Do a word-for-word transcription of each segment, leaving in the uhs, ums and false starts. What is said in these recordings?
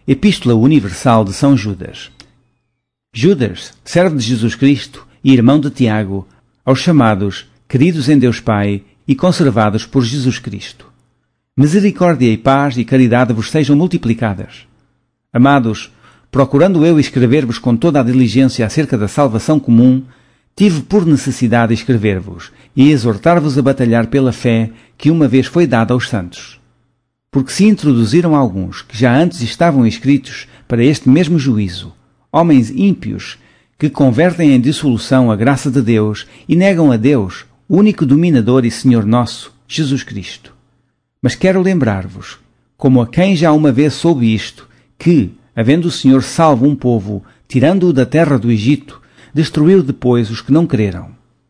Epístola Universal de São Judas. Judas, servo de Jesus Cristo e irmão de Tiago, aos chamados, queridos em Deus Pai e conservados por Jesus Cristo. Misericórdia e paz e caridade vos sejam multiplicadas. Amados, procurando eu escrever-vos com toda a diligência acerca da salvação comum, tive por necessidade escrever-vos e exortar-vos a batalhar pela fé que uma vez foi dada aos santos. Porque se introduziram alguns que já antes estavam escritos para este mesmo juízo, homens ímpios que convertem em dissolução a graça de Deus e negam a Deus, o único dominador e Senhor nosso, Jesus Cristo. Mas quero lembrar-vos, como a quem já uma vez soube isto, que, havendo o Senhor salvo um povo, tirando-o da terra do Egito, destruiu depois os que não creram.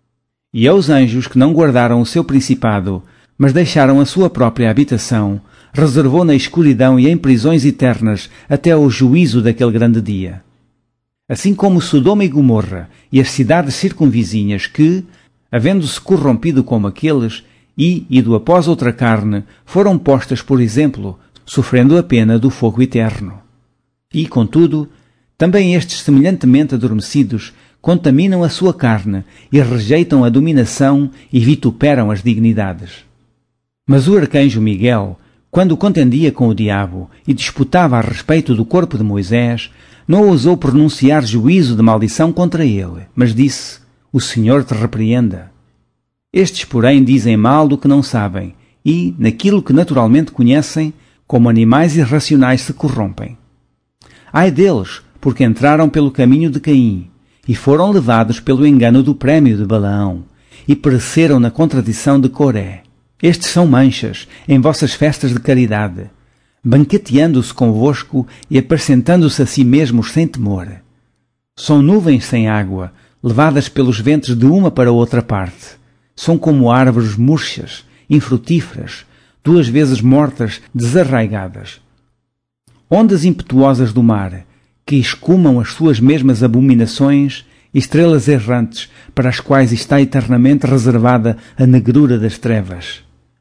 E aos anjos que não guardaram o seu principado, mas deixaram a sua própria habitação, reservou na escuridão e em prisões eternas até ao juízo daquele grande dia. Assim como Sodoma e Gomorra e as cidades circunvizinhas que, havendo-se corrompido como aqueles, e, ido após outra carne, foram postas por exemplo, sofrendo a pena do fogo eterno. E, contudo, também estes semelhantemente adormecidos contaminam a sua carne e rejeitam a dominação e vituperam as dignidades. Mas o arcanjo Miguel, quando contendia com o diabo e disputava a respeito do corpo de Moisés, não ousou pronunciar juízo de maldição contra ele, mas disse: O Senhor te repreenda. Estes, porém, dizem mal do que não sabem e, naquilo que naturalmente conhecem, como animais irracionais se corrompem. Ai deles, porque entraram pelo caminho de Caim e foram levados pelo engano do prémio de Balaão e pereceram na contradição de Coré. Estes são manchas em vossas festas de caridade, banqueteando-se convosco e apresentando-se a si mesmos sem temor. São nuvens sem água, levadas pelos ventos de uma para outra parte. São como árvores murchas, infrutíferas, duas vezes mortas, desarraigadas. Ondas impetuosas do mar, que escumam as suas mesmas abominações, estrelas errantes, para as quais está eternamente reservada a negrura das trevas.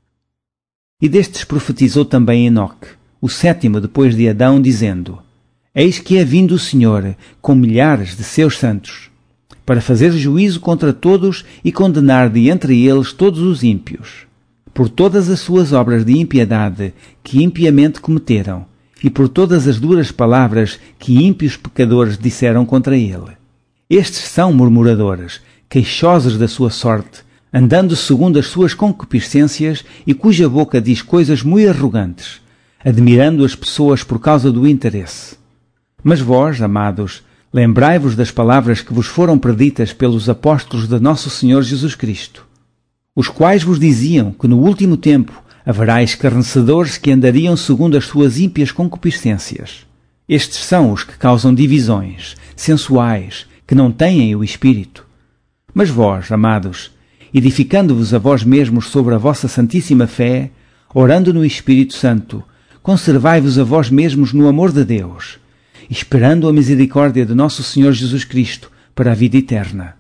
E destes profetizou também Enoque, o sétimo depois de Adão, dizendo: Eis que é vindo o Senhor, com milhares de seus santos, para fazer juízo contra todos e condenar de entre eles todos os ímpios, por todas as suas obras de impiedade que impiamente cometeram, e por todas as duras palavras que ímpios pecadores disseram contra ele. Estes são murmuradores, queixosos da sua sorte, andando segundo as suas concupiscências e cuja boca diz coisas muito arrogantes, admirando as pessoas por causa do interesse. Mas vós, amados, lembrai-vos das palavras que vos foram preditas pelos apóstolos de nosso Senhor Jesus Cristo, os quais vos diziam que no último tempo haverá escarnecedores que andariam segundo as suas ímpias concupiscências. Estes são os que causam divisões, sensuais, que não têm o Espírito. Mas vós, amados, edificando-vos a vós mesmos sobre a vossa santíssima fé, orando no Espírito Santo, conservai-vos a vós mesmos no amor de Deus, esperando a misericórdia de nosso Senhor Jesus Cristo para a vida eterna.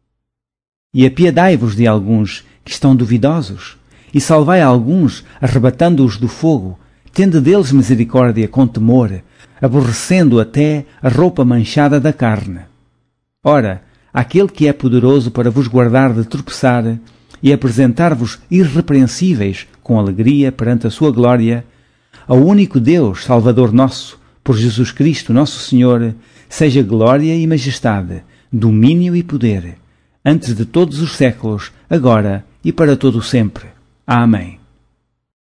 E apiedai-vos de alguns que estão duvidosos, e salvai alguns, arrebatando-os do fogo, tende deles misericórdia com temor, aborrecendo até a roupa manchada da carne. Ora, aquele que é poderoso para vos guardar de tropeçar e apresentar-vos irrepreensíveis com alegria perante a sua glória, ao único Deus, Salvador nosso, por Jesus Cristo nosso Senhor, seja glória e majestade, domínio e poder, antes de todos os séculos, agora e para todo o sempre. Amém.